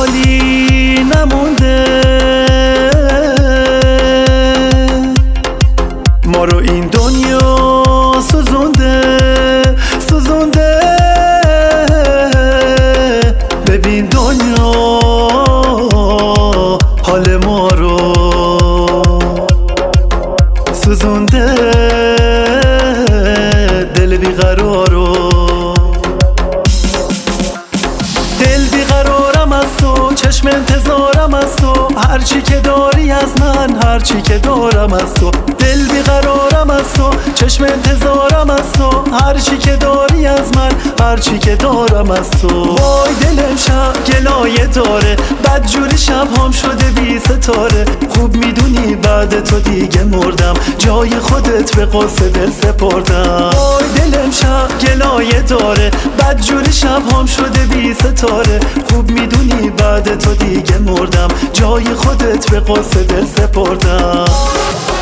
حالی نمونده، ما رو این دنیا سوزونده سوزونده. ببین دنیا حال ما رو سوزونده، دل بیقرارو. دل بیقرارم از تو، چشم انتظارم از تو، هرچی که داری از من، هرچی که دارم از تو. دل بیقرارم از تو، چشم انتظارم از تو، هرچی که داری از من، هرچی که دارم از تو. وای دلم شب گلایه داره، بدجوری شب هم شده بی ستاره. خوب میدونی بعد تو دیگه مردم، جای خودت به قصه دل سپردم. وای دلم شب گلایه داره، بدجوری شب هم شده بی ستاره. خوب میدونی بعد تو دیگه مردم، جای خودت به قصه دل سپردم.